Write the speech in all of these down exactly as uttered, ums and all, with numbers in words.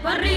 поры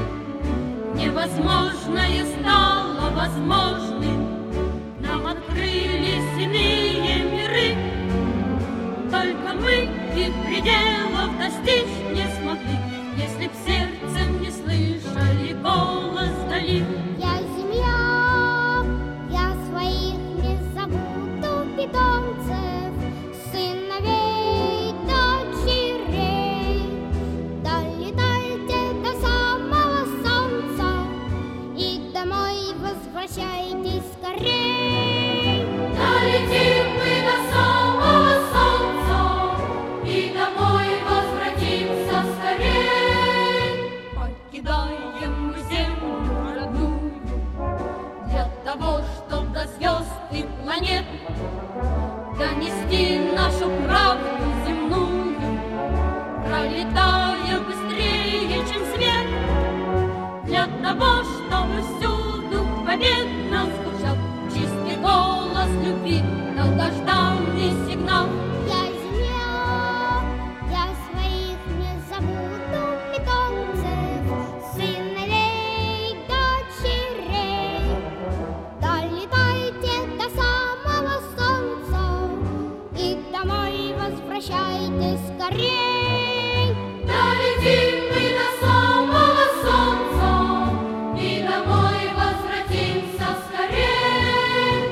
невозможное стало возможным. Нам открылись иные миры, только мы их пределов достичь не смогли, если б сердцем не слышали голос вдали. Я земля, я своих не забуду питомцев, сыновей, дочерей. Долетайте до самого солнца и домой возвращайтесь скорей. Долетим мы до самого солнца и домой возвратимся скорей. Покидаем мы землю родную для того, чтоб до звезд и планет донести нашу правду земную, пролетая быстрее, чем свет, для того, чтобы всюду победно звучал чистый голос любви, долгожданный сигнал. Я земля, я своих не забуду питомцев, сыновей, дочерей. Долетайте до самого солнца и домой возвращайтесь скорей. Долетим мы до самого солнца и домой возвратимся скорей.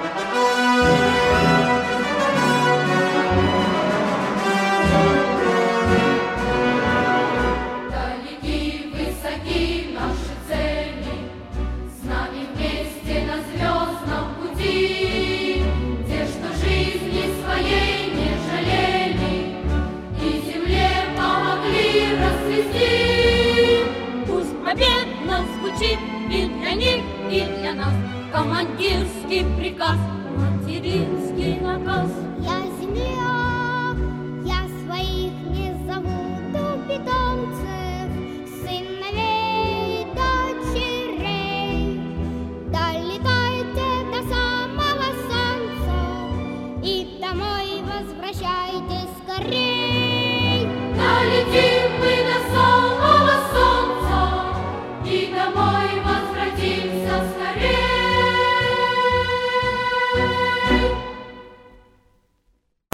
Далеки, высоки наши цели, с нами вместе на звездном пути, те, что жизни своей не жалели и земле помогли расцвести. Пусть победно звучит и для них, и для нас командирский приказ, материнский наказ. Я земля, я своих не забуду питомцев, сыновей, дочерей. Долетайте до самого солнца и домой возвращайтесь скорей.